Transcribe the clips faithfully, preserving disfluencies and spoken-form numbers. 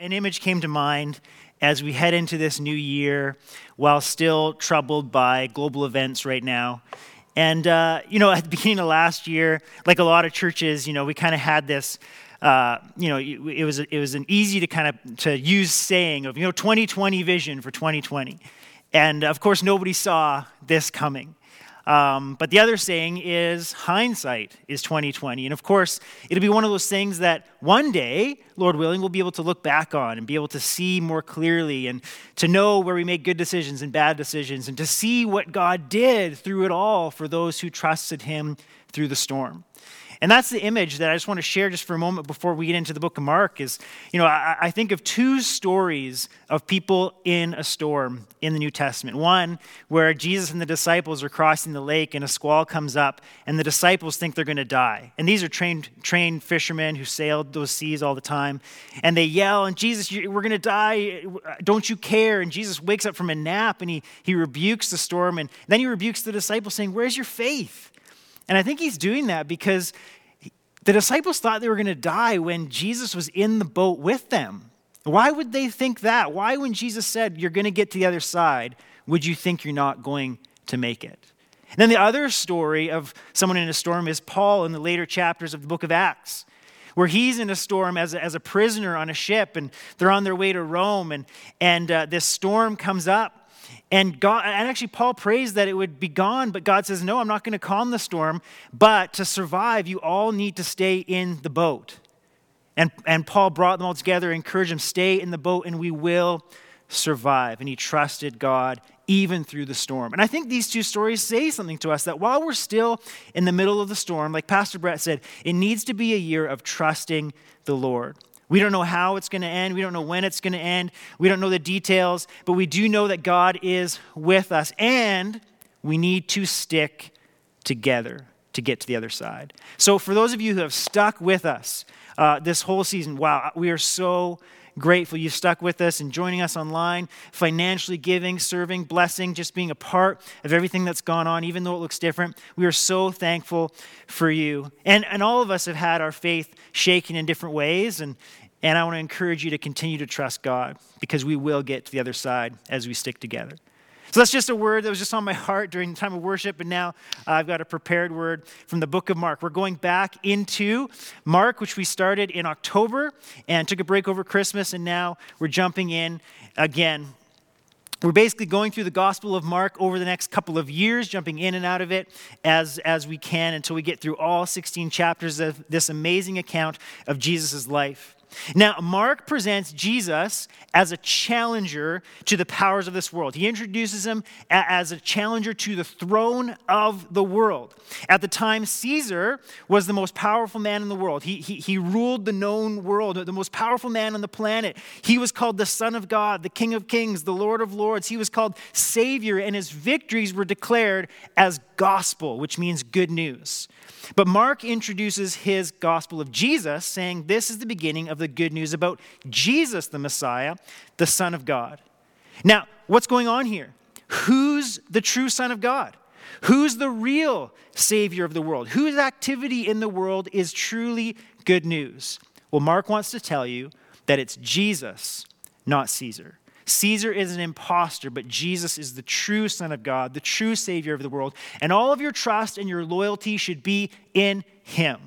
an image came to mind as we head into this new year while still troubled by global events right now. And, uh, you know, at the beginning of last year, like a lot of churches, you know, we kind of had this, uh, you know, it was it was an easy to kind of to use saying of, you know, twenty twenty vision for twenty twenty. And, of course, nobody saw this coming. Um, but the other saying is hindsight is twenty twenty. And of course, it'll be one of those things that one day, Lord willing, we'll be able to look back on and be able to see more clearly and to know where we make good decisions and bad decisions and to see what God did through it all for those who trusted him through the storm. And that's the image that I just want to share just for a moment before we get into the book of Mark is, you know, I, I think of two stories of people in a storm in the New Testament. One, where Jesus and the disciples are crossing the lake and a squall comes up and the disciples think they're going to die. And these are trained trained fishermen who sailed those seas all the time. And they yell, and Jesus, we're going to die. Don't you care? And Jesus wakes up from a nap and he, he rebukes the storm. And then he rebukes the disciples saying, where's your faith? And I think he's doing that because the disciples thought they were going to die when Jesus was in the boat with them. Why would they think that? Why, when Jesus said, you're going to get to the other side, would you think you're not going to make it? And then the other story of someone in a storm is Paul in the later chapters of the book of Acts, where he's in a storm as a, as a prisoner on a ship, and they're on their way to Rome, and, and uh, this storm comes up. And God, and actually Paul prays that it would be gone, but God says, no, I'm not going to calm the storm, but to survive, you all need to stay in the boat. And, and Paul brought them all together, encouraged them, stay in the boat, and we will survive. And he trusted God even through the storm. And I think these two stories say something to us, that while we're still in the middle of the storm, like Pastor Brett said, it needs to be a year of trusting the Lord. We don't know how it's going to end. We don't know when it's going to end. We don't know the details, but we do know that God is with us, and we need to stick together to get to the other side. So for those of you who have stuck with us uh, this whole season, wow, we are so grateful you've stuck with us and joining us online, financially giving, serving, blessing, just being a part of everything that's gone on, even though it looks different. We are so thankful for you. And and all of us have had our faith shaken in different ways, and, and I want to encourage you to continue to trust God because we will get to the other side as we stick together. So that's just a word that was just on my heart during the time of worship, and now uh, I've got a prepared word from the book of Mark. We're going back into Mark, which we started in October and took a break over Christmas, and now we're jumping in again. We're basically going through the Gospel of Mark over the next couple of years, jumping in and out of it as, as we can until we get through all sixteen chapters of this amazing account of Jesus' life. Now, Mark presents Jesus as a challenger to the powers of this world. He introduces him as a challenger to the throne of the world. At the time, Caesar was the most powerful man in the world. He, he, he ruled the known world, the most powerful man on the planet. He was called the Son of God, the King of Kings, the Lord of Lords. He was called Savior, and his victories were declared as gospel, which means good news. But Mark introduces his gospel of Jesus, saying this is the beginning of the good news about Jesus, the Messiah, the Son of God. Now, what's going on here? Who's the true Son of God? Who's the real Savior of the world? Whose activity in the world is truly good news? Well, Mark wants to tell you that it's Jesus, not Caesar. Caesar is an imposter, but Jesus is the true Son of God, the true Savior of the world, and all of your trust and your loyalty should be in him.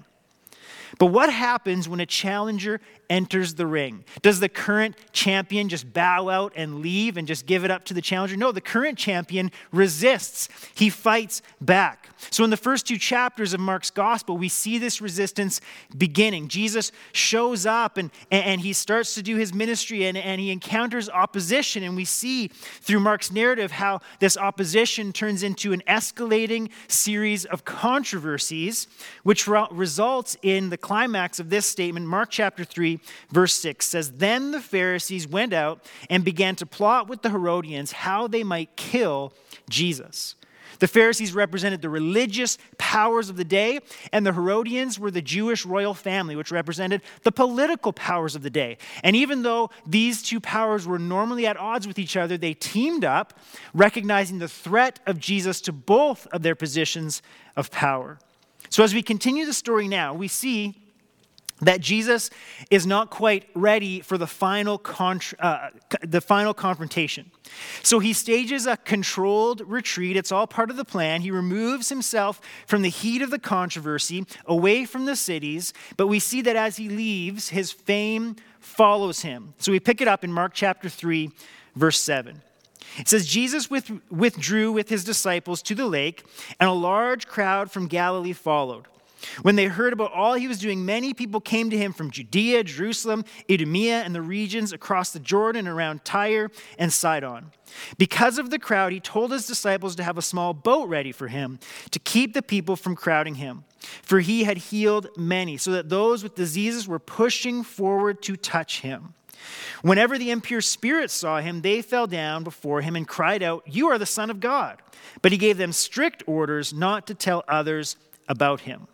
But what happens when a challenger enters the ring? Does the current champion just bow out and leave and just give it up to the challenger? No, the current champion resists. He fights back. So in the first two chapters of Mark's gospel, we see this resistance beginning. Jesus shows up and, and he starts to do his ministry and, and he encounters opposition. And we see through Mark's narrative how this opposition turns into an escalating series of controversies, which re- results in the climax of this statement. Mark chapter three, verse six says, "Then the Pharisees went out and began to plot with the Herodians how they might kill Jesus." The Pharisees represented the religious powers of the day, and the Herodians were the Jewish royal family, which represented the political powers of the day. And even though these two powers were normally at odds with each other, they teamed up, recognizing the threat of Jesus to both of their positions of power. So as we continue the story now, we see that Jesus is not quite ready for the final contra- uh, the final confrontation. So he stages a controlled retreat. It's all part of the plan. He removes himself from the heat of the controversy, away from the cities, but we see that as he leaves, his fame follows him. So we pick it up in Mark chapter three, verse seven. It says, Jesus withdrew with his disciples to the lake, and a large crowd from Galilee followed. When they heard about all he was doing, many people came to him from Judea, Jerusalem, Idumea, and the regions across the Jordan around Tyre and Sidon. Because of the crowd, he told his disciples to have a small boat ready for him to keep the people from crowding him. For he had healed many, so that those with diseases were pushing forward to touch him. Whenever the impure spirits saw him, they fell down before him and cried out, "You are the Son of God." But he gave them strict orders not to tell others about him.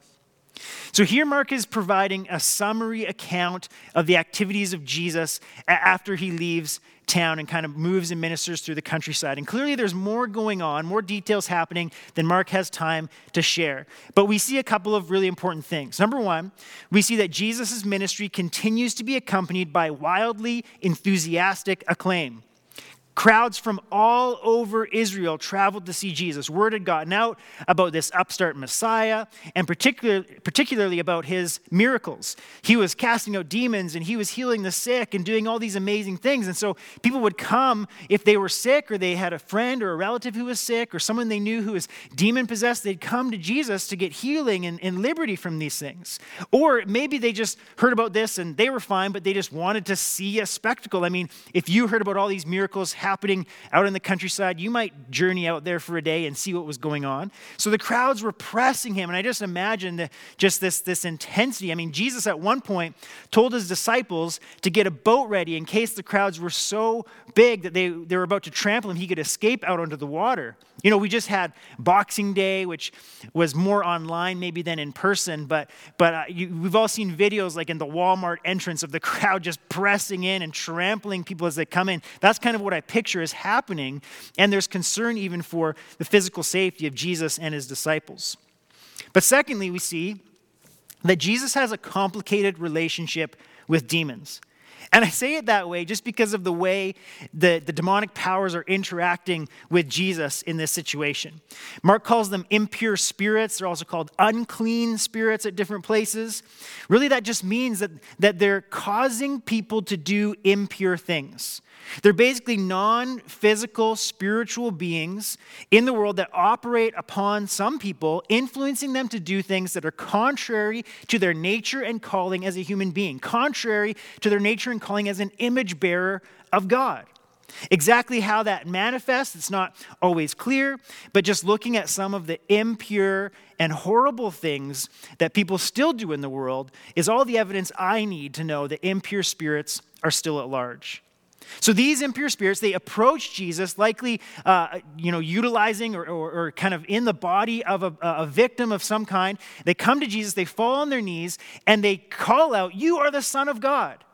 So here Mark is providing a summary account of the activities of Jesus after he leaves town and kind of moves and ministers through the countryside. And clearly there's more going on, more details happening than Mark has time to share. But we see a couple of really important things. Number one, we see that Jesus' ministry continues to be accompanied by wildly enthusiastic acclaim. Crowds from all over Israel traveled to see Jesus. Word had gotten out about this upstart Messiah, and particular, particularly about his miracles. He was casting out demons, and he was healing the sick and doing all these amazing things. And so people would come if they were sick, or they had a friend or a relative who was sick, or someone they knew who was demon-possessed. They'd come to Jesus to get healing and, and liberty from these things. Or maybe they just heard about this, and they were fine, but they just wanted to see a spectacle. I mean, if you heard about all these miracles happening out in the countryside, you might journey out there for a day and see what was going on. So the crowds were pressing him, and I just imagine the, just this, this intensity. I mean, Jesus at one point told his disciples to get a boat ready in case the crowds were so big that they, they were about to trample him, he could escape out onto the water. You know, we just had Boxing Day, which was more online maybe than in person, but, but uh, you, we've all seen videos like in the Walmart entrance of the crowd just pressing in and trampling people as they come in. That's kind of what I picture is happening, and there's concern even for the physical safety of Jesus and his disciples. But secondly, we see that Jesus has a complicated relationship with demons. And I say it that way just because of the way the, the demonic powers are interacting with Jesus in this situation. Mark calls them impure spirits. They're also called unclean spirits at different places. Really, that just means that, that they're causing people to do impure things. They're basically non-physical spiritual beings in the world that operate upon some people, influencing them to do things that are contrary to their nature and calling as a human being, contrary to their nature and calling as an image bearer of God. Exactly how that manifests, it's not always clear, but just looking at some of the impure and horrible things that people still do in the world is all the evidence I need to know that impure spirits are still at large. So these impure spirits, they approach Jesus, likely, uh, you know, utilizing or, or, or kind of in the body of a, a victim of some kind. They come to Jesus, they fall on their knees, and they call out, "You are the Son of God,"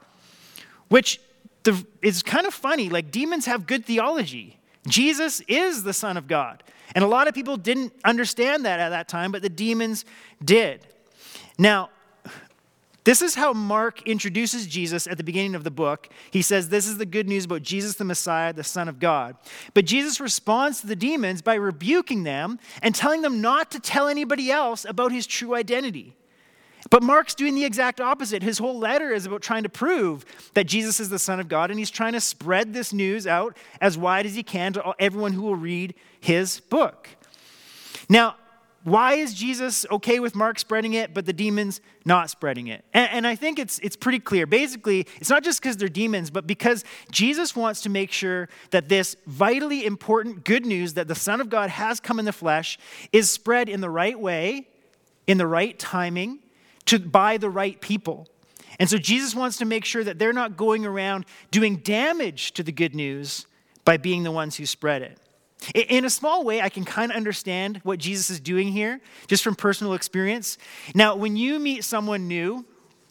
which the, is kind of funny. Like, demons have good theology. Jesus is the Son of God. And a lot of people didn't understand that at that time, but the demons did. Now, this is how Mark introduces Jesus at the beginning of the book. He says, this is the good news about Jesus the Messiah, the Son of God. But Jesus responds to the demons by rebuking them and telling them not to tell anybody else about his true identity. But Mark's doing the exact opposite. His whole letter is about trying to prove that Jesus is the Son of God, and he's trying to spread this news out as wide as he can to everyone who will read his book. Now, why is Jesus okay with Mark spreading it, but the demons not spreading it? And, and I think it's it's pretty clear. Basically, it's not just because they're demons, but because Jesus wants to make sure that this vitally important good news that the Son of God has come in the flesh is spread in the right way, in the right timing, to by the right people. And so Jesus wants to make sure that they're not going around doing damage to the good news by being the ones who spread it. In a small way, I can kind of understand what Jesus is doing here, just from personal experience. Now, when you meet someone new,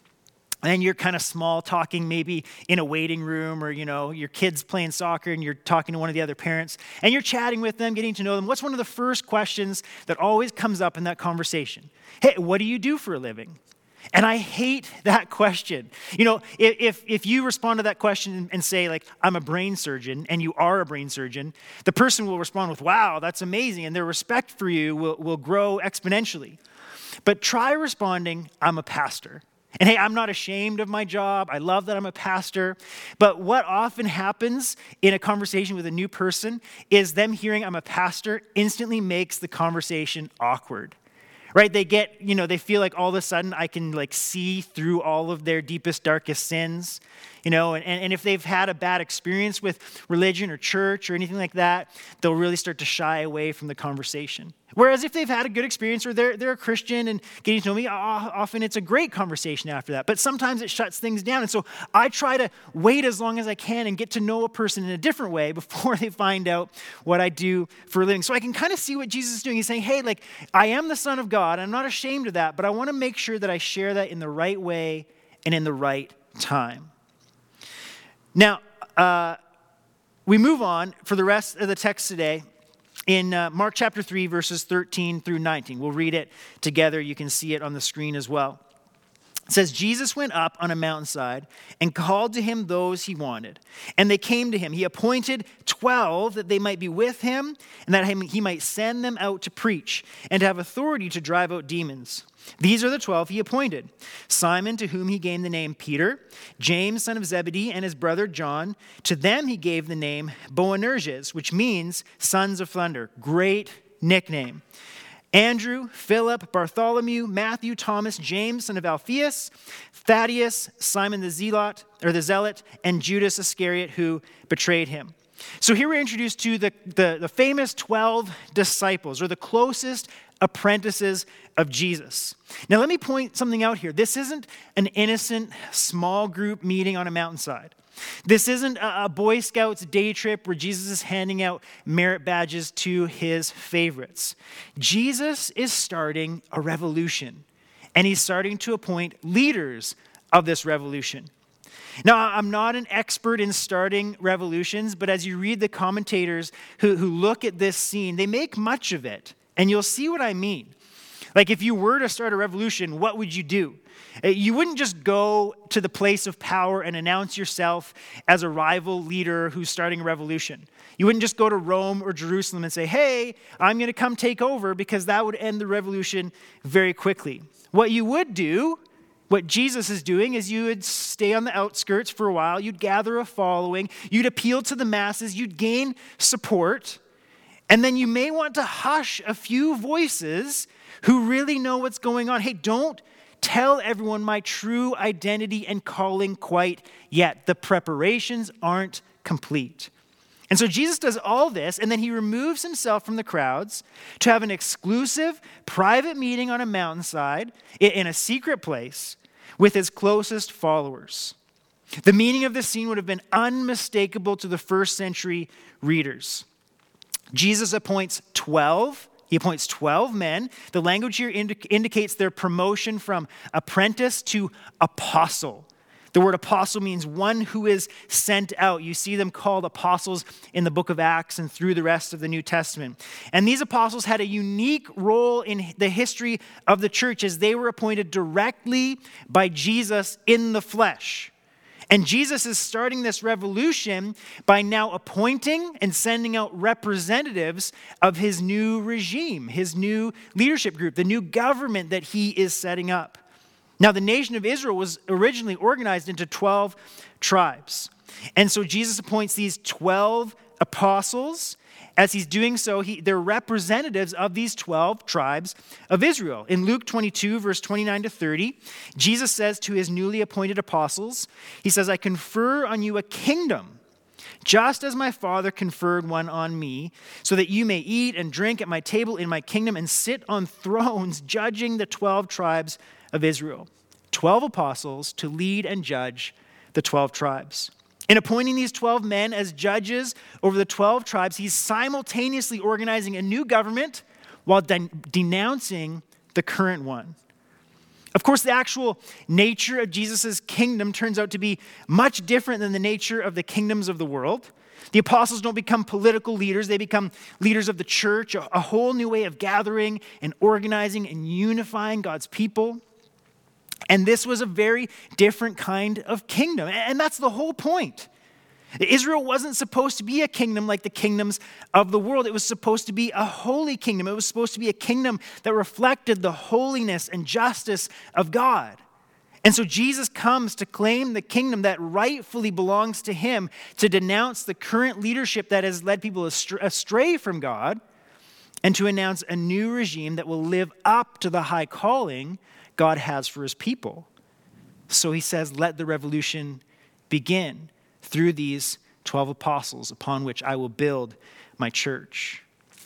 and you're kind of small talking maybe in a waiting room, or, you know, your kid's playing soccer and you're talking to one of the other parents, and you're chatting with them, getting to know them, what's one of the first questions that always comes up in that conversation? Hey, what do you do for a living? And I hate that question. You know, if, if you respond to that question and say, like, I'm a brain surgeon, and you are a brain surgeon, the person will respond with, wow, that's amazing, and their respect for you will, will grow exponentially. But try responding, I'm a pastor. And hey, I'm not ashamed of my job. I love that I'm a pastor. But what often happens in a conversation with a new person is them hearing I'm a pastor instantly makes the conversation awkward. Right? They get, you know, they feel like all of a sudden I can like see through all of their deepest, darkest sins, you know, and, and if they've had a bad experience with religion or church or anything like that, they'll really start to shy away from the conversation. Whereas if they've had a good experience or they're, they're a Christian and getting to know me, often it's a great conversation after that. But sometimes it shuts things down. And so I try to wait as long as I can and get to know a person in a different way before they find out what I do for a living. So I can kind of see what Jesus is doing. He's saying, hey, like, I am the Son of God. I'm not ashamed of that, but I want to make sure that I share that in the right way and in the right time. Now, uh, we move on for the rest of the text today. In uh, Mark chapter three, verses thirteen through nineteen. We'll read it together. You can see it on the screen as well. It says, Jesus went up on a mountainside and called to him those he wanted. And they came to him. He appointed twelve that they might be with him and that he might send them out to preach and to have authority to drive out demons. These are the twelve he appointed: Simon, to whom he gave the name Peter, James, son of Zebedee, and his brother John. To them he gave the name Boanerges, which means sons of thunder. Great nickname. Andrew, Philip, Bartholomew, Matthew, Thomas, James, son of Alphaeus, Thaddeus, Simon the Zealot, or the Zealot, and Judas Iscariot, who betrayed him. So here we're introduced to the, the, the famous twelve disciples, or the closest apprentices of Jesus. Now let me point something out here. This isn't an innocent small group meeting on a mountainside. This isn't a, a Boy Scouts day trip where Jesus is handing out merit badges to his favorites. Jesus is starting a revolution, and he's starting to appoint leaders of this revolution. Now, I'm not an expert in starting revolutions, but as you read the commentators who, who look at this scene, they make much of it. And you'll see what I mean. Like, if you were to start a revolution, what would you do? You wouldn't just go to the place of power and announce yourself as a rival leader who's starting a revolution. You wouldn't just go to Rome or Jerusalem and say, hey, I'm going to come take over, because that would end the revolution very quickly. What you would do, what Jesus is doing, is you would stay on the outskirts for a while. You'd gather a following. You'd appeal to the masses. You'd gain support. And then you may want to hush a few voices who really know what's going on. Hey, don't tell everyone my true identity and calling quite yet. The preparations aren't complete. And so Jesus does all this, and then he removes himself from the crowds to have an exclusive private meeting on a mountainside in a secret place with his closest followers. The meaning of this scene would have been unmistakable to the first century readers. Jesus appoints twelve. He appoints twelve men. The language here indi- indicates their promotion from apprentice to apostle. The word apostle means one who is sent out. You see them called apostles in the book of Acts and through the rest of the New Testament. And these apostles had a unique role in the history of the church, as they were appointed directly by Jesus in the flesh. And Jesus is starting this revolution by now appointing and sending out representatives of his new regime, his new leadership group, the new government that he is setting up. Now, the nation of Israel was originally organized into twelve tribes. And so Jesus appoints these twelve apostles. As he's doing so, he, they're representatives of these twelve tribes of Israel. In Luke twenty-two, verse twenty-nine to thirty, Jesus says to his newly appointed apostles, he says, I confer on you a kingdom, just as my Father conferred one on me, so that you may eat and drink at my table in my kingdom and sit on thrones judging the twelve tribes of Israel. Twelve apostles to lead and judge the twelve tribes. In appointing these twelve men as judges over the twelve tribes, he's simultaneously organizing a new government while de- denouncing the current one. Of course, the actual nature of Jesus' kingdom turns out to be much different than the nature of the kingdoms of the world. The apostles don't become political leaders. They become leaders of the church, a, a whole new way of gathering and organizing and unifying God's people. And this was a very different kind of kingdom. And that's the whole point. Israel wasn't supposed to be a kingdom like the kingdoms of the world. It was supposed to be a holy kingdom. It was supposed to be a kingdom that reflected the holiness and justice of God. And so Jesus comes to claim the kingdom that rightfully belongs to him, to denounce the current leadership that has led people astray from God, and to announce a new regime that will live up to the high calling God has for his people. So he says, let the revolution begin through these twelve apostles upon which I will build my church.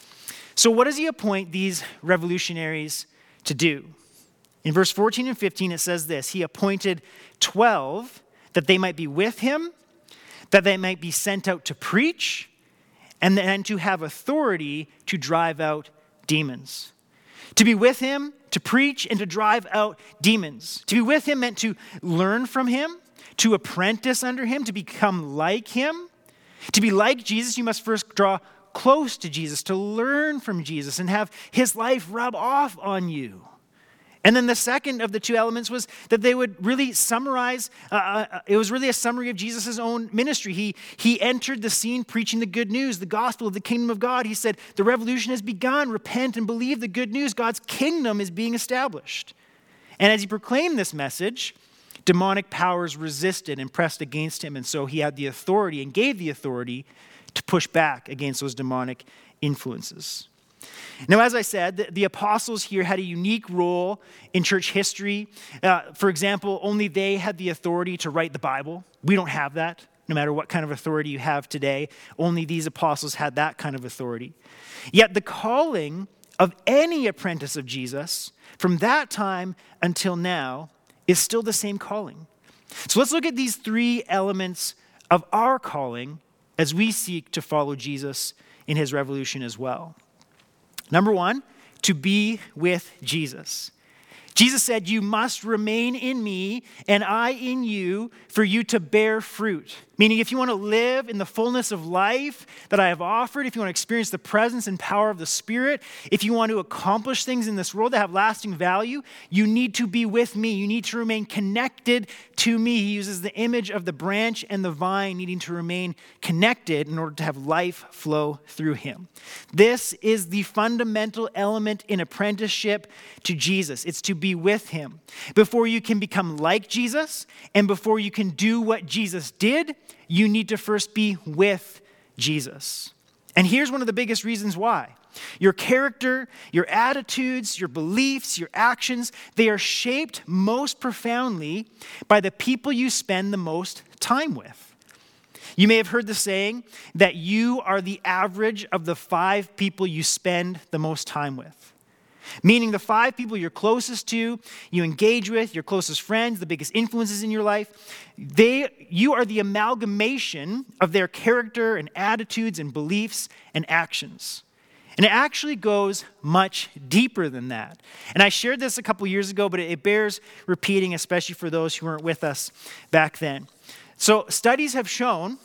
So what does he appoint these revolutionaries to do? In verse fourteen and fifteen, it says this: he appointed twelve that they might be with him, that they might be sent out to preach, and then to have authority to drive out demons. To be with him, to preach, and to drive out demons. To be with him meant to learn from him, to apprentice under him, to become like him. To be like Jesus, you must first draw close to Jesus, to learn from Jesus, and have his life rub off on you. And then the second of the two elements was that they would really summarize, uh, it was really a summary of Jesus' own ministry. He, he entered the scene preaching the good news, the gospel of the kingdom of God. He said, the revolution has begun. Repent and believe the good news. God's kingdom is being established. And as he proclaimed this message, demonic powers resisted and pressed against him. And so he had the authority and gave the authority to push back against those demonic influences. Now, as I said, the, the apostles here had a unique role in church history. Uh, for example, only they had the authority to write the Bible. We don't have that, no matter what kind of authority you have today. Only these apostles had that kind of authority. Yet the calling of any apprentice of Jesus from that time until now is still the same calling. So let's look at these three elements of our calling as we seek to follow Jesus in his revolution as well. Number one, to be with Jesus. Jesus said, you must remain in me and I in you for you to bear fruit. Meaning if you want to live in the fullness of life that I have offered, if you want to experience the presence and power of the Spirit, if you want to accomplish things in this world that have lasting value, you need to be with me. You need to remain connected to me. He uses the image of the branch and the vine needing to remain connected in order to have life flow through him. This is the fundamental element in apprenticeship to Jesus. It's to be with him. Before you can become like Jesus and before you can do what Jesus did, you need to first be with Jesus. And here's one of the biggest reasons why. Your character, your attitudes, your beliefs, your actions, they are shaped most profoundly by the people you spend the most time with. You may have heard the saying that you are the average of the five people you spend the most time with. Meaning the five people you're closest to, you engage with, your closest friends, the biggest influences in your life, they, you are the amalgamation of their character and attitudes and beliefs and actions. And it actually goes much deeper than that. And I shared this a couple years ago, but it bears repeating, especially for those who weren't with us back then. So studies have shown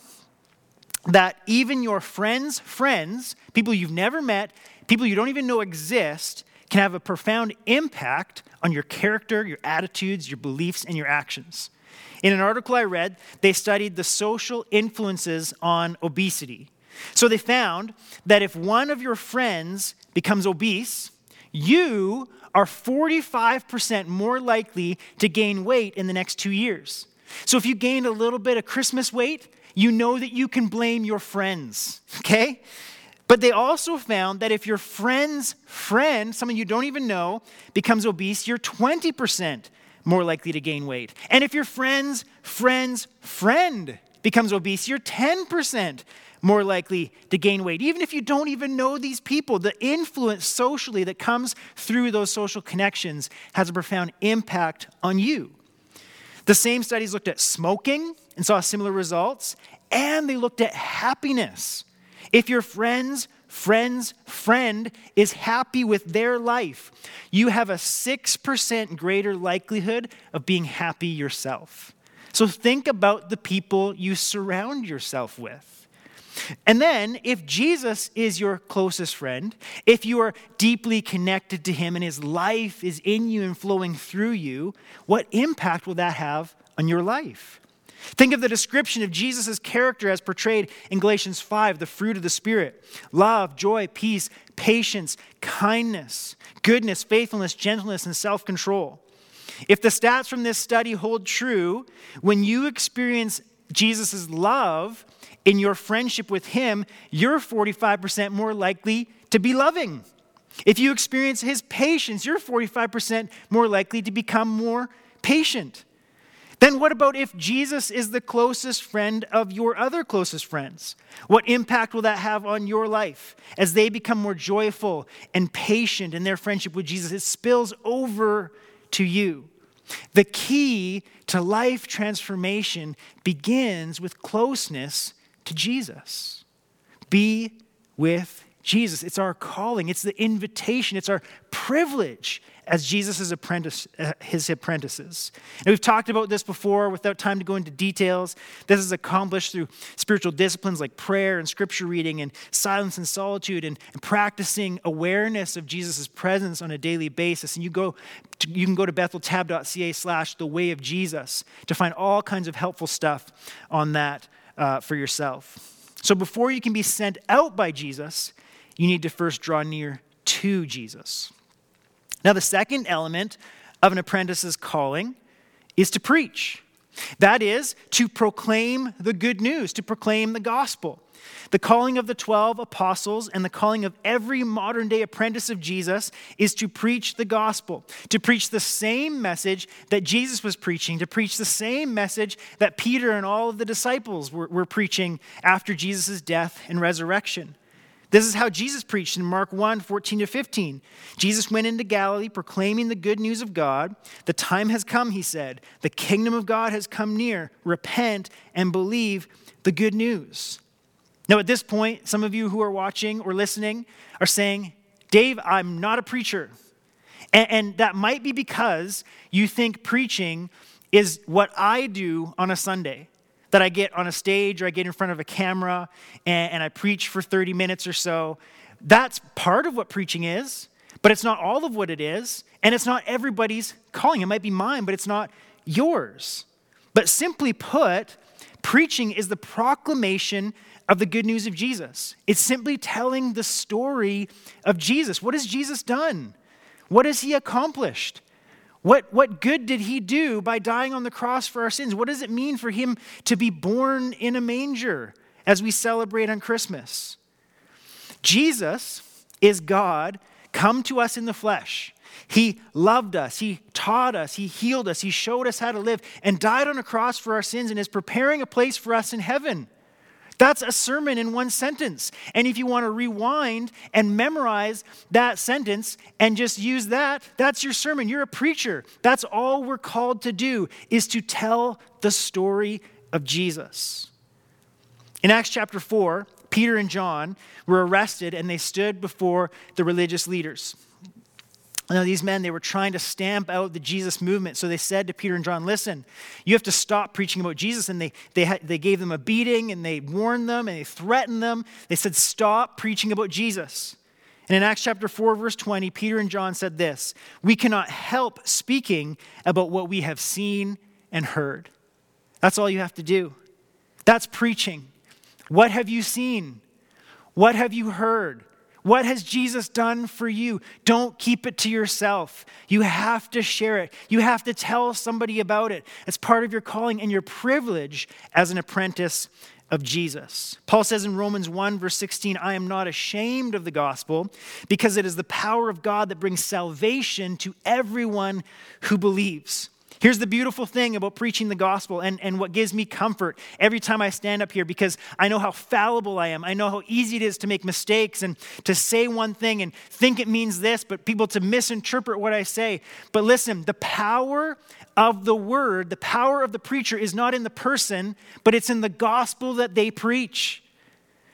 that even your friends' friends, people you've never met, people you don't even know exist, can have a profound impact on your character, your attitudes, your beliefs, and your actions. In an article I read, they studied the social influences on obesity. So they found that if one of your friends becomes obese, you are forty-five percent more likely to gain weight in the next two years. So if you gained a little bit of Christmas weight, you know that you can blame your friends, okay? But they also found that if your friend's friend, someone you don't even know, becomes obese, you're twenty percent more likely to gain weight. And if your friend's friend's friend becomes obese, you're ten percent more likely to gain weight. Even if you don't even know these people, the influence socially that comes through those social connections has a profound impact on you. The same studies looked at smoking and saw similar results, and they looked at happiness. If your friend's friend's friend is happy with their life, you have a six percent greater likelihood of being happy yourself. So think about the people you surround yourself with. And then, if Jesus is your closest friend, if you are deeply connected to him and his life is in you and flowing through you, what impact will that have on your life? Think of the description of Jesus' character as portrayed in Galatians five, the fruit of the Spirit: love, joy, peace, patience, kindness, goodness, faithfulness, gentleness, and self-control. If the stats from this study hold true, when you experience Jesus' love in your friendship with him, you're forty-five percent more likely to be loving. If you experience his patience, you're forty-five percent more likely to become more patient. Then what about if Jesus is the closest friend of your other closest friends? What impact will that have on your life as they become more joyful and patient in their friendship with Jesus? It spills over to you. The key to life transformation begins with closeness to Jesus. Be with Jesus. It's our calling. It's the invitation. It's our privilege as Jesus' apprentice, uh, his apprentices. And we've talked about this before without time to go into details. This is accomplished through spiritual disciplines like prayer and scripture reading and silence and solitude and, and practicing awareness of Jesus' presence on a daily basis. And you go, to, you can go to betheltab.ca slash the way of Jesus to find all kinds of helpful stuff on that uh, for yourself. So before you can be sent out by Jesus, you need to first draw near to Jesus. Now, the second element of an apprentice's calling is to preach. That is, to proclaim the good news, to proclaim the gospel. The calling of the twelve apostles and the calling of every modern-day apprentice of Jesus is to preach the gospel, to preach the same message that Jesus was preaching, to preach the same message that Peter and all of the disciples were, were preaching after Jesus' death and resurrection. This is how Jesus preached in Mark one, fourteen to fifteen. Jesus went into Galilee proclaiming the good news of God. The time has come, he said. The kingdom of God has come near. Repent and believe the good news. Now, at this point, some of you who are watching or listening are saying, Dave, I'm not a preacher. And, and that might be because you think preaching is what I do on a Sunday. That I get on a stage or I get in front of a camera and, and I preach for thirty minutes or so. That's part of what preaching is, but it's not all of what it is. And it's not everybody's calling. It might be mine, but it's not yours. But simply put, preaching is the proclamation of the good news of Jesus. It's simply telling the story of Jesus. What has Jesus done? What has he accomplished? What, what good did he do by dying on the cross for our sins? What does it mean for him to be born in a manger as we celebrate on Christmas? Jesus is God come to us in the flesh. He loved us. He taught us. He healed us. He showed us how to live and died on a cross for our sins and is preparing a place for us in heaven. That's a sermon in one sentence. And if you want to rewind and memorize that sentence and just use that, that's your sermon. You're a preacher. That's all we're called to do, is to tell the story of Jesus. In Acts chapter four, Peter and John were arrested and they stood before the religious leaders. Now, these men, they were trying to stamp out the Jesus movement. So they said to Peter and John, listen, you have to stop preaching about Jesus. And they they had, they gave them a beating and they warned them and they threatened them. They said, stop preaching about Jesus. And in Acts chapter four, verse twenty, Peter and John said this: we cannot help speaking about what we have seen and heard. That's all you have to do. That's preaching. What have you seen? What have you heard? What has Jesus done for you? Don't keep it to yourself. You have to share it. You have to tell somebody about it. It's part of your calling and your privilege as an apprentice of Jesus. Paul says in Romans one, verse sixteen, I am not ashamed of the gospel because it is the power of God that brings salvation to everyone who believes. Here's the beautiful thing about preaching the gospel and, and what gives me comfort every time I stand up here, because I know how fallible I am. I know how easy it is to make mistakes and to say one thing and think it means this, but people to misinterpret what I say. But listen, the power of the word, the power of the preacher is not in the person, but it's in the gospel that they preach.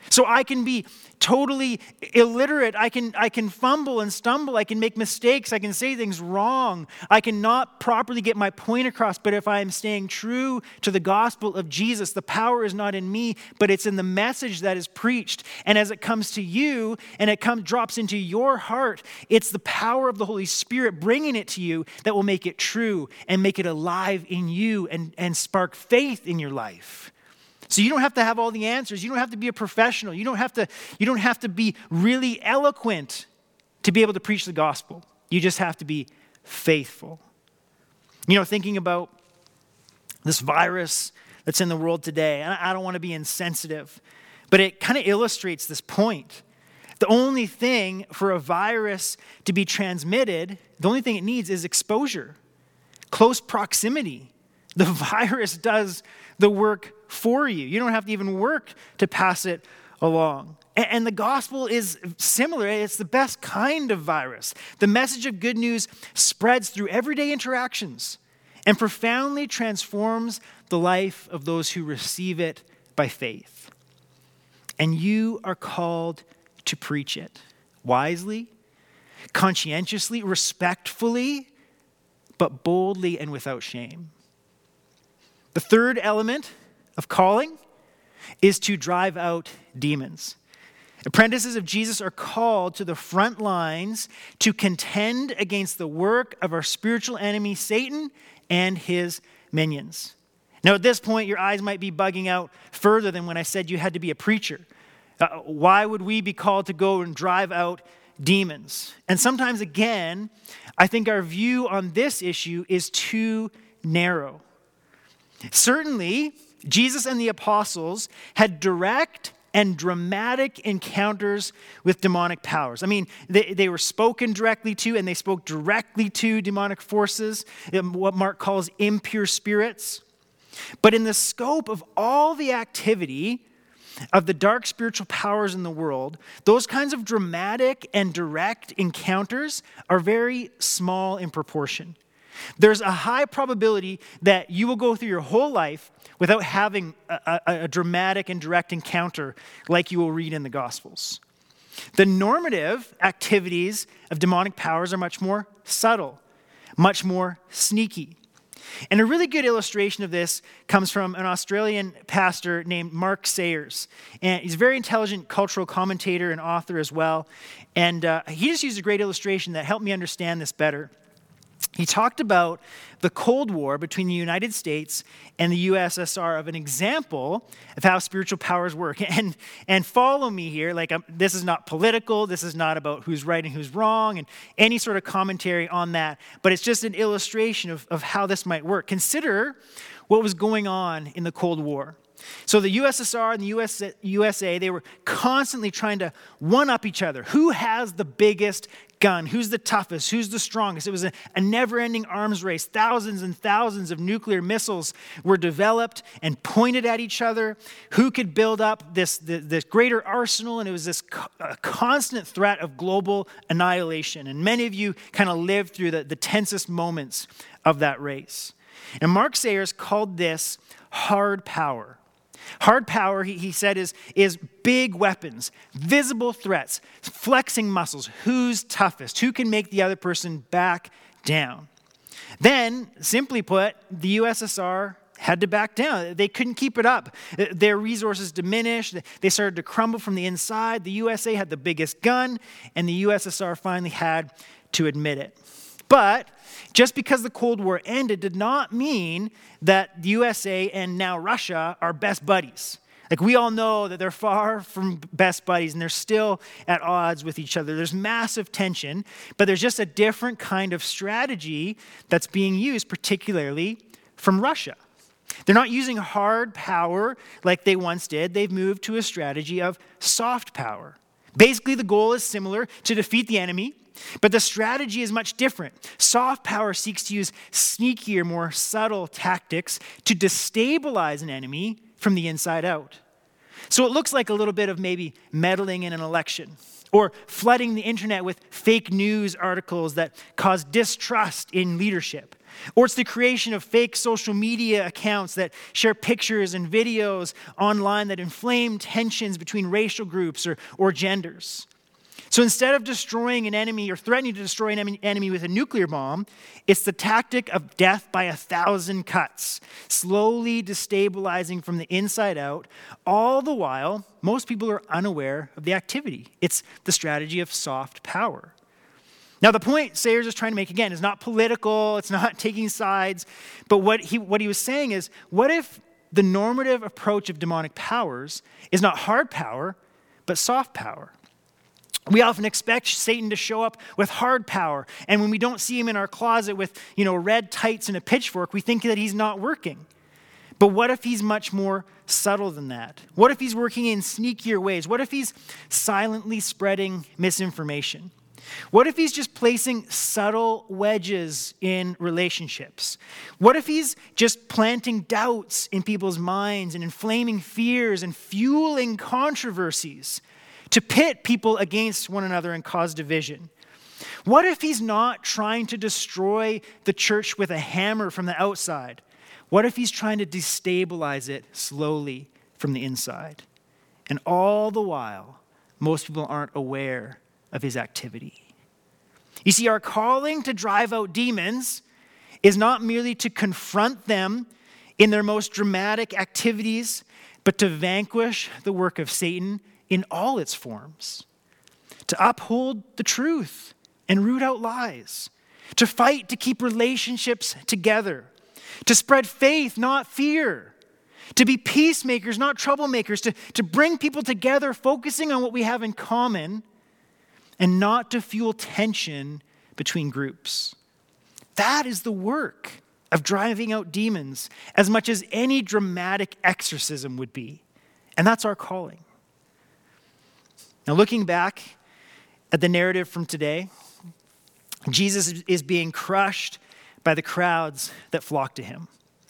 So I can be totally illiterate. I can, I can fumble and stumble. I can make mistakes. I can say things wrong. I cannot properly get my point across. But if I am staying true to the gospel of Jesus, the power is not in me, but it's in the message that is preached. And as it comes to you and it comes drops into your heart, it's the power of the Holy Spirit bringing it to you that will make it true and make it alive in you and, and spark faith in your life. So you don't have to have all the answers. You don't have to be a professional. You don't have to, you don't have to be really eloquent to be able to preach the gospel. You just have to be faithful. You know, thinking about this virus that's in the world today, and I don't want to be insensitive, but it kind of illustrates this point. The only thing for a virus to be transmitted, the only thing it needs is exposure, close proximity. The virus does the work for you. You don't have to even work to pass it along. And the gospel is similar. It's the best kind of virus. The message of good news spreads through everyday interactions and profoundly transforms the life of those who receive it by faith. And you are called to preach it wisely, conscientiously, respectfully, but boldly and without shame. The third element of calling is to drive out demons. Apprentices of Jesus are called to the front lines to contend against the work of our spiritual enemy, Satan, and his minions. Now, at this point, your eyes might be bugging out further than when I said you had to be a preacher. Uh, why would we be called to go and drive out demons? And sometimes, again, I think our view on this issue is too narrow. Certainly, Jesus and the apostles had direct and dramatic encounters with demonic powers. I mean, they, they were spoken directly to, and they spoke directly to demonic forces, what Mark calls impure spirits. But in the scope of all the activity of the dark spiritual powers in the world, those kinds of dramatic and direct encounters are very small in proportion. There's a high probability that you will go through your whole life without having a, a, a dramatic and direct encounter like you will read in the Gospels. The normative activities of demonic powers are much more subtle, much more sneaky. And a really good illustration of this comes from an Australian pastor named Mark Sayers. And he's a very intelligent cultural commentator and author as well. And uh, he just used a great illustration that helped me understand this better. He talked about the Cold War between the United States and the U S S R of an example of how spiritual powers work. And, and follow me here, like um, this is not political, this is not about who's right and who's wrong, and any sort of commentary on that, but it's just an illustration of, of how this might work. Consider what was going on in the Cold War. So the U S S R and the U S A, U S A, they were constantly trying to one-up each other. Who has the biggest gun? Who's the toughest? Who's the strongest? It was a, a never-ending arms race. Thousands and thousands of nuclear missiles were developed and pointed at each other. Who could build up this, this, this greater arsenal? And it was this co- a constant threat of global annihilation. And many of you kind of lived through the, the tensest moments of that race. And Mark Sayers called this hard power. Hard power, he, he said, is, is big weapons, visible threats, flexing muscles. Who's toughest? Who can make the other person back down? Then, simply put, the U S S R had to back down. They couldn't keep it up. Their resources diminished. They started to crumble from the inside. The U S A had the biggest gun, and the U S S R finally had to admit it. But just because the Cold War ended did not mean that the U S A and now Russia are best buddies. Like, we all know that they're far from best buddies and they're still at odds with each other. There's massive tension, but there's just a different kind of strategy that's being used, particularly from Russia. They're not using hard power like they once did. They've moved to a strategy of soft power. Basically, the goal is similar: to defeat the enemy, but the strategy is much different. Soft power seeks to use sneakier, more subtle tactics to destabilize an enemy from the inside out. So it looks like a little bit of maybe meddling in an election, or flooding the internet with fake news articles that cause distrust in leadership. Or it's the creation of fake social media accounts that share pictures and videos online that inflame tensions between racial groups or, or genders. So instead of destroying an enemy or threatening to destroy an enemy with a nuclear bomb, it's the tactic of death by a thousand cuts, slowly destabilizing from the inside out. All the while, most people are unaware of the activity. It's the strategy of soft power. Now, the point Sayers is trying to make, again, is not political, it's not taking sides, but what he, what he was saying is, what if the normative approach of demonic powers is not hard power, but soft power? We often expect Satan to show up with hard power, and when we don't see him in our closet with, you know, red tights and a pitchfork, we think that he's not working. But what if he's much more subtle than that? What if he's working in sneakier ways? What if he's silently spreading misinformation? What if he's just placing subtle wedges in relationships? What if he's just planting doubts in people's minds and inflaming fears and fueling controversies to pit people against one another and cause division? What if he's not trying to destroy the church with a hammer from the outside? What if he's trying to destabilize it slowly from the inside? And all the while, most people aren't aware of his activity. You see, our calling to drive out demons is not merely to confront them in their most dramatic activities, but to vanquish the work of Satan in all its forms, to uphold the truth and root out lies, to fight to keep relationships together, to spread faith, not fear, to be peacemakers, not troublemakers, to, to bring people together, focusing on what we have in common, and not to fuel tension between groups. That is the work of driving out demons as much as any dramatic exorcism would be. And that's our calling. Now, looking back at the narrative from today, Jesus is being crushed by the crowds that flock to him.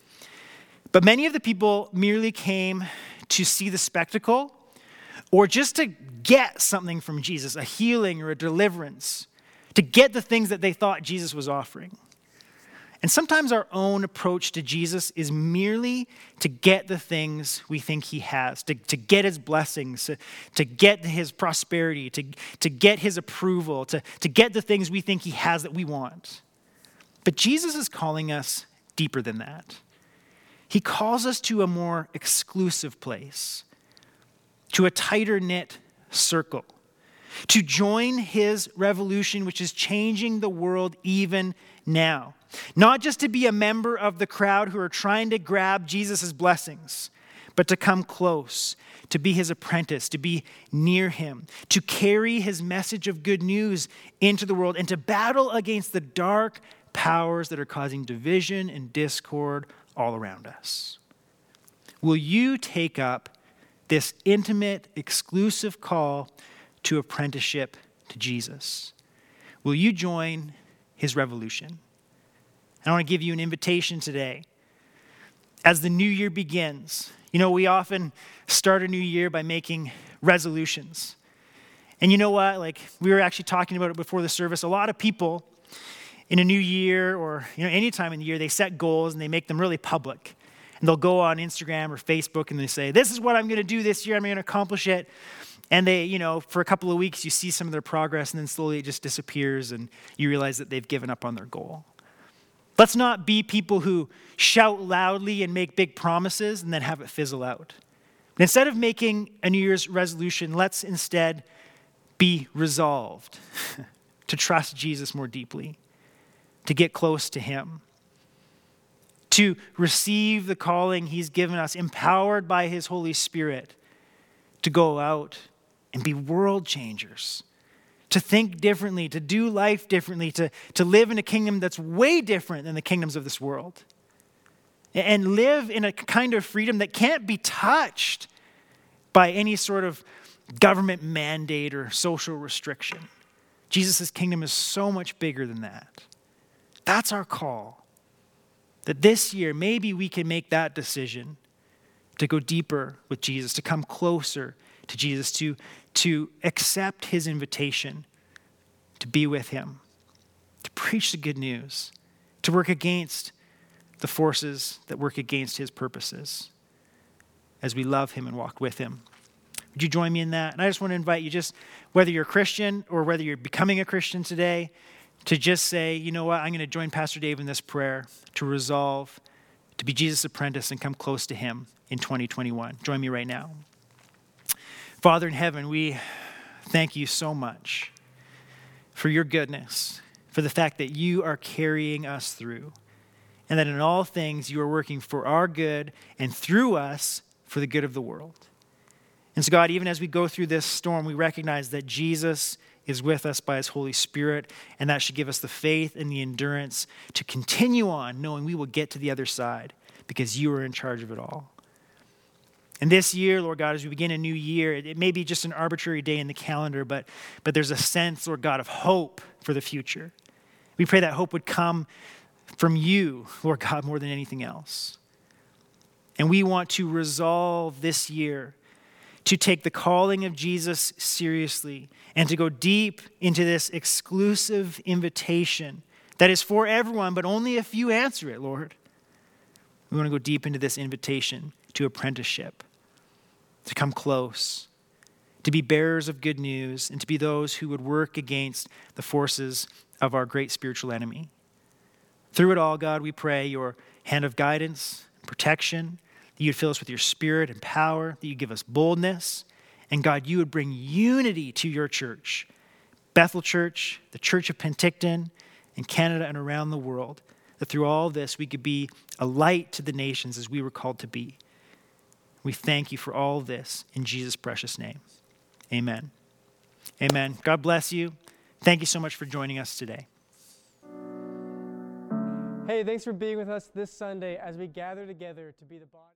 But many of the people merely came to see the spectacle or just to get something from Jesus, a healing or a deliverance, to get the things that they thought Jesus was offering. And sometimes our own approach to Jesus is merely to get the things we think he has, to, to get his blessings, to, to get his prosperity, to, to get his approval, to, to get the things we think he has that we want. But Jesus is calling us deeper than that. He calls us to a more exclusive place, to a tighter knit circle, to join his revolution, which is changing the world even now. Not just to be a member of the crowd who are trying to grab Jesus' blessings, but to come close, to be his apprentice, to be near him, to carry his message of good news into the world, and to battle against the dark powers that are causing division and discord all around us. Will you take up this intimate, exclusive call to apprenticeship to Jesus? Will you join his revolution? I want to give you an invitation today. As the new year begins, you know, we often start a new year by making resolutions. And you know what? Like, we were actually talking about it before the service. A lot of people in a new year or, you know, any time in the year, they set goals and they make them really public. And they'll go on Instagram or Facebook and they say, this is what I'm going to do this year. I'm going to accomplish it. And they, you know, for a couple of weeks, you see some of their progress and then slowly it just disappears and you realize that they've given up on their goal. Let's not be people who shout loudly and make big promises and then have it fizzle out. But instead of making a New Year's resolution, let's instead be resolved to trust Jesus more deeply, to get close to him, to receive the calling he's given us, empowered by his Holy Spirit, to go out and be world changers, to think differently, to do life differently, to, to live in a kingdom that's way different than the kingdoms of this world. And live in a kind of freedom that can't be touched by any sort of government mandate or social restriction. Jesus' kingdom is so much bigger than that. That's our call. That this year, maybe we can make that decision to go deeper with Jesus, to come closer to Jesus, to, to accept his invitation to be with him, to preach the good news, to work against the forces that work against his purposes as we love him and walk with him. Would you join me in that? And I just want to invite you, just whether you're a Christian or whether you're becoming a Christian today, to just say, you know what, I'm going to join Pastor Dave in this prayer to resolve to be Jesus' apprentice and come close to him in twenty twenty-one. Join me right now. Father in heaven, we thank you so much for your goodness, for the fact that you are carrying us through, and that in all things you are working for our good and through us for the good of the world. And so God, even as we go through this storm, we recognize that Jesus is with us by his Holy Spirit, and that should give us the faith and the endurance to continue on knowing we will get to the other side because you are in charge of it all. And this year, Lord God, as we begin a new year, it, it may be just an arbitrary day in the calendar, but, but there's a sense, Lord God, of hope for the future. We pray that hope would come from you, Lord God, more than anything else. And we want to resolve this year to take the calling of Jesus seriously and to go deep into this exclusive invitation that is for everyone, but only a few answer it, Lord. We want to go deep into this invitation to apprenticeship, to come close, to be bearers of good news, and to be those who would work against the forces of our great spiritual enemy. Through it all, God, we pray your hand of guidance, protection, that you'd fill us with your spirit and power, that you'd give us boldness, and God, you would bring unity to your church, Bethel Church, the Church of Penticton, in Canada and around the world, that through all this we could be a light to the nations as we were called to be. We thank you for all this in Jesus' precious name. Amen. Amen. God bless you. Thank you so much for joining us today. Hey, thanks for being with us this Sunday as we gather together to be the body.